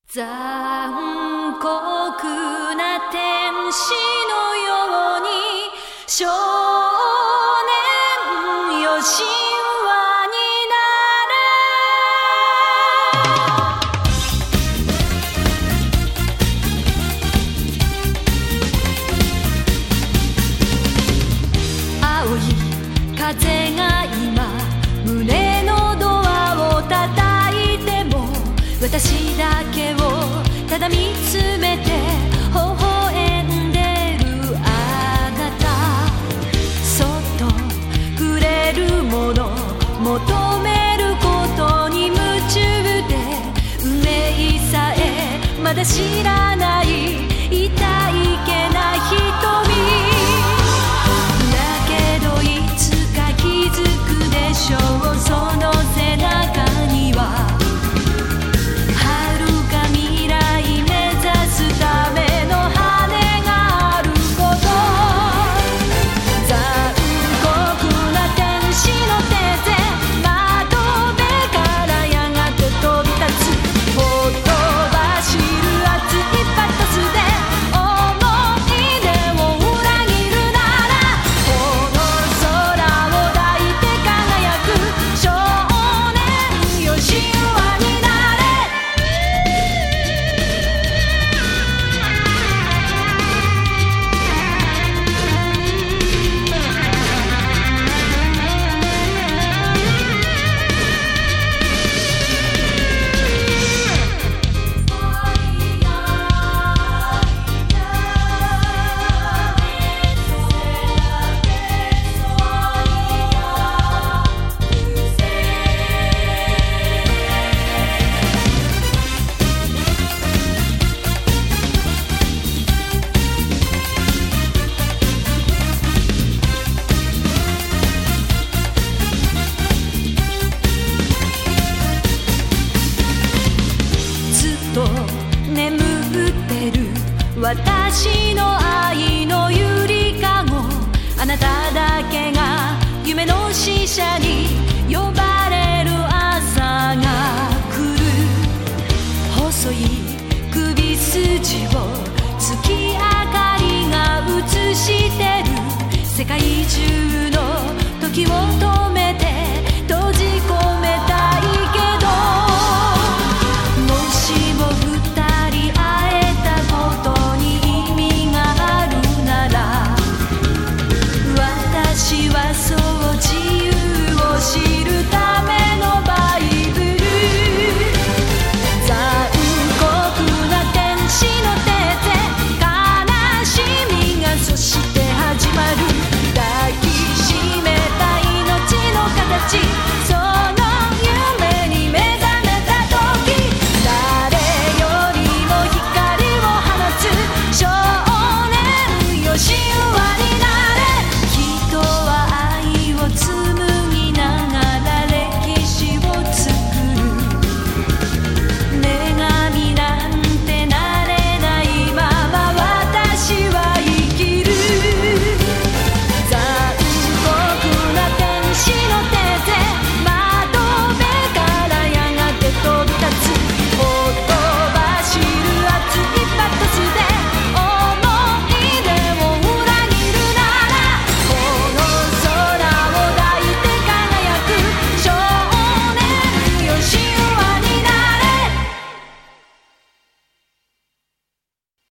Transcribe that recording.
残酷な天使のように少年よ神話になれ。青い風が今胸のドアを叩いても私だけをただ見つめて微笑んでるあなた。そっと触れるもの求めることに夢中で運命さえまだ知らない痛いけな瞳だけどいつか気づくでしょう。その背中には眠ってる私の愛のゆりかご。あなただけが夢の使者に呼ばれる朝が来る。細い首筋を月明かりが映してる。世界中の時を